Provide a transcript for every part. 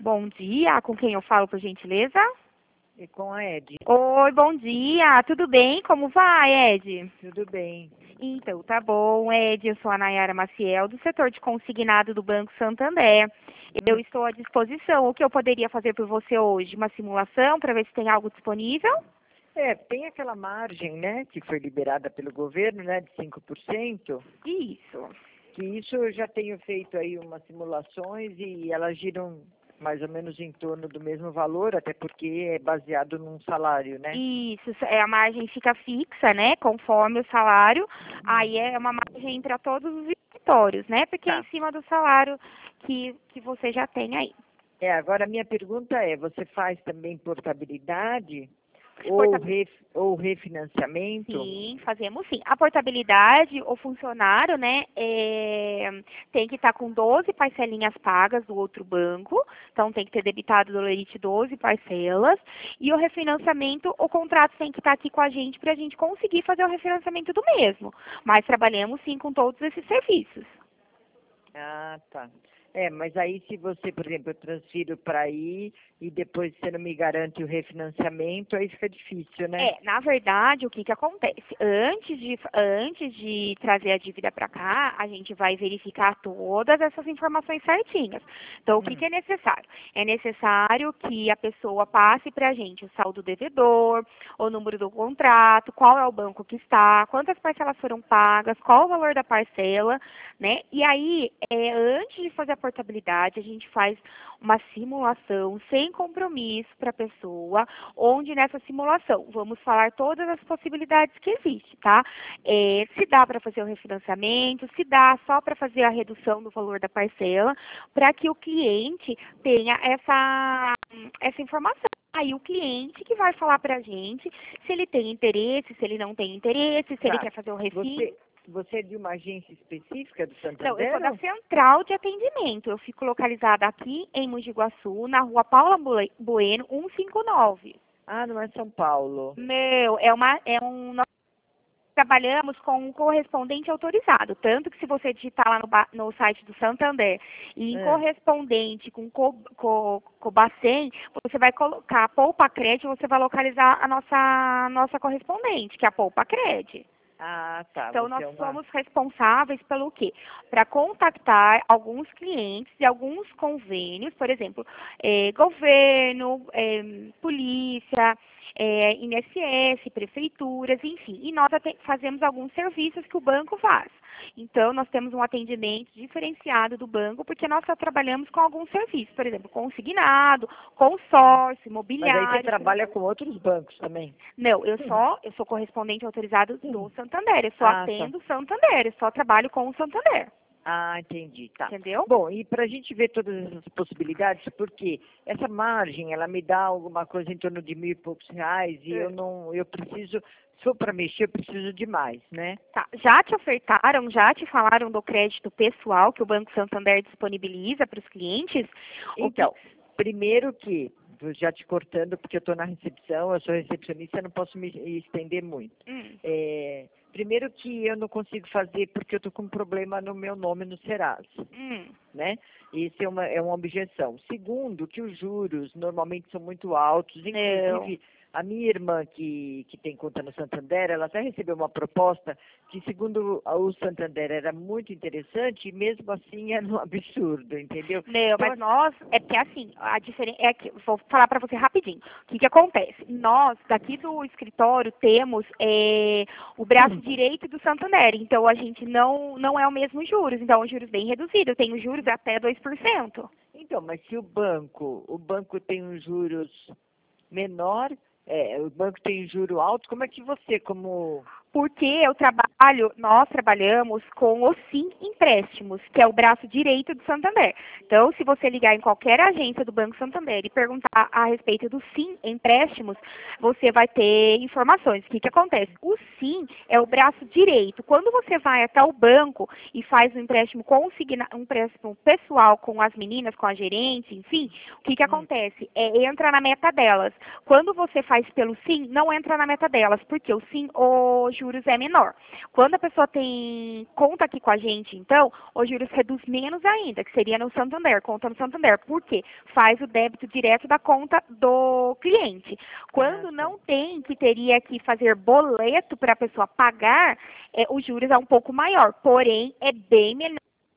Bom dia, com quem eu falo, por gentileza? E com a Ed. Oi, bom dia, tudo bem? Como vai, Ed? Tudo bem. Então, tá bom, Ed, eu sou a Nayara Maciel, do setor de consignado do Banco Santander. Eu estou à disposição. O que eu poderia fazer por você hoje? Uma simulação para ver se tem algo disponível? Tem aquela margem, né, que foi liberada pelo governo, né, de 5%, Isso. que isso eu já tenho feito aí umas simulações e elas giram mais ou menos em torno do mesmo valor, até porque é baseado num salário, né? Isso, a margem fica fixa, né, conforme o salário. Aí é uma margem para todos os escritórios, né, porque é em Tá. cima do salário que você já tem aí. Agora a minha pergunta é, você faz também portabilidade ou, Porta- ou refinanciamento? Sim, fazemos sim. A portabilidade, o funcionário, né, tem que estar com 12 parcelinhas pagas do outro banco, então tem que ter debitado do Lerite 12 parcelas, e o refinanciamento, o contrato tem que estar aqui com a gente para a gente conseguir fazer o refinanciamento do mesmo, mas trabalhamos sim com todos esses serviços. Ah, tá. Mas aí se você, por exemplo, eu transfiro para aí e depois você não me garante o refinanciamento, aí fica difícil, né? Na verdade, o que que acontece? Antes de trazer a dívida para cá, a gente vai verificar todas essas informações certinhas. Então, o que que é necessário? É necessário que a pessoa passe para a gente o saldo devedor, o número do contrato, qual é o banco que está, quantas parcelas foram pagas, qual o valor da parcela, né? E aí, antes de fazer a portabilidade, a gente faz uma simulação sem compromisso para a pessoa, onde nessa simulação vamos falar todas as possibilidades que existem, tá? Se dá para fazer o refinanciamento, se dá só para fazer a redução do valor da parcela, para que o cliente tenha essa informação. Aí o cliente que vai falar para a gente se ele tem interesse, se ele não tem interesse, se ele Tá. quer fazer o refis. Você é de uma agência específica do Não, eu sou Santander? da central de atendimento. Eu fico localizada aqui em Mogi Guaçu, na rua Paula Bueno, 159. Ah, não é São Paulo. Meu, nós trabalhamos com um correspondente autorizado. Tanto que se você digitar lá no site do Santander e em É. correspondente com Cobacem, você vai colocar Poupa Cred, você vai localizar a nossa correspondente, que é a Poupa Cred. Ah, tá. Então, Você nós é uma. somos responsáveis pelo quê? Para contactar alguns clientes e alguns convênios, por exemplo, governo, polícia, INSS, prefeituras, enfim. E nós fazemos alguns serviços que o banco faz. Então, nós temos um atendimento diferenciado do banco, porque nós só trabalhamos com alguns serviços, por exemplo, consignado, consórcio, Mas aí você imobiliário. trabalha com outros bancos também. Não, eu sou correspondente autorizado do Santander. Eu só Ah, tá. atendo o Santander, eu só trabalho com o Santander. Ah, entendi, tá. Entendeu? Bom, e para a gente ver todas essas possibilidades, porque essa margem, ela me dá alguma coisa em torno de 1.000 e poucos reais e eu preciso, se for para mexer, eu preciso de mais, né? Tá. Já te ofertaram, já te falaram do crédito pessoal que o Banco Santander disponibiliza para os clientes? Então, primeiro que, já te cortando, porque eu estou na recepção, eu sou recepcionista, eu não posso me estender muito. Primeiro que eu não consigo fazer porque eu estou com um problema no meu nome no Serasa, né? Isso é uma objeção. Segundo, que os juros normalmente são muito altos, inclusive a minha irmã que tem conta no Santander, ela até recebeu uma proposta que, segundo o Santander, era muito interessante e mesmo assim era um absurdo, entendeu? Não, Então, mas nós, é porque assim, a diferença é que, vou falar para você rapidinho, o que que acontece? Nós, daqui do escritório, temos o braço direito do Santander, então a gente não é o mesmo juros, então os juros bem reduzido, eu tenho juros até 2%. Então, mas se o banco tem uns juros menor, o banco tem juro alto, como é que você, como... Porque nós trabalhamos com o Sim Empréstimos, que é o braço direito do Santander. Então, se você ligar em qualquer agência do Banco Santander e perguntar a respeito do Sim Empréstimos, você vai ter informações. O que que acontece? O Sim é o braço direito. Quando você vai até o banco e faz um empréstimo um empréstimo pessoal com as meninas, com a gerente, enfim, o que que acontece? Entra na meta delas. Quando você faz pelo Sim, não entra na meta delas, porque o Sim, o juros é menor. Quando a pessoa tem conta aqui com a gente, então, os juros reduz menos ainda, que seria no Santander, conta no Santander. Por quê? Faz o débito direto da conta do cliente. Quando não tem, que teria que fazer boleto para a pessoa pagar, os juros é um pouco maior, porém é bem menor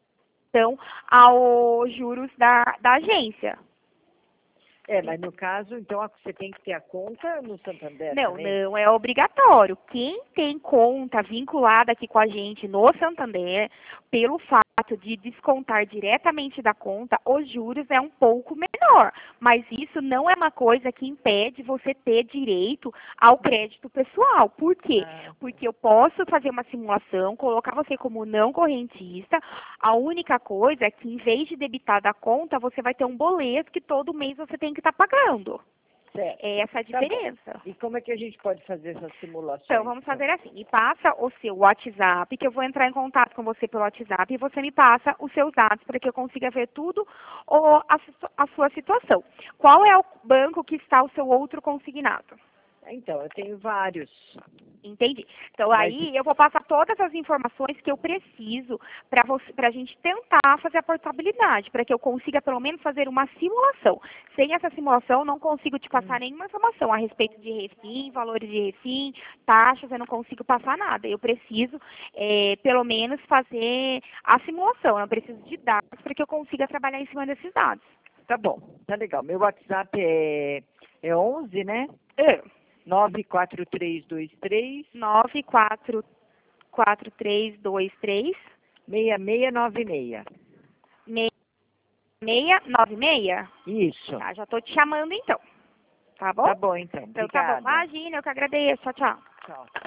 aos juros da agência. Mas no caso, então, você tem que ter a conta no Santander também? Não é obrigatório. Quem tem conta vinculada aqui com a gente no Santander, pelo fato de descontar diretamente da conta, os juros é um pouco menor. Mas isso não é uma coisa que impede você ter direito ao crédito pessoal. Por quê? Porque eu posso fazer uma simulação, colocar você como não correntista. A única coisa é que, em vez de debitar da conta, você vai ter um boleto que todo mês você tem que estar pagando. Certo. É essa a diferença. E como é que a gente pode fazer essa simulação? Então, vamos fazer assim. Me passa o seu WhatsApp, que eu vou entrar em contato com você pelo WhatsApp, e você me passa os seus dados para que eu consiga ver tudo a sua situação. Qual é o banco que está o seu outro consignado? Então, eu tenho vários. Entendi. Então, aí eu vou passar todas as informações que eu preciso para a gente tentar fazer a portabilidade, para que eu consiga pelo menos fazer uma simulação. Sem essa simulação, eu não consigo te passar nenhuma informação a respeito de refim, valores de refim, taxas, eu não consigo passar nada. Eu preciso, pelo menos, fazer a simulação. Eu preciso de dados para que eu consiga trabalhar em cima desses dados. Tá bom, tá legal. Meu WhatsApp é 11, né? 94323 94323 6696. 696? Isso. Tá, já estou te chamando então. Tá bom? Tá bom, então. Então tá bom. Imagina, eu que agradeço. Tchau, tchau. Tchau.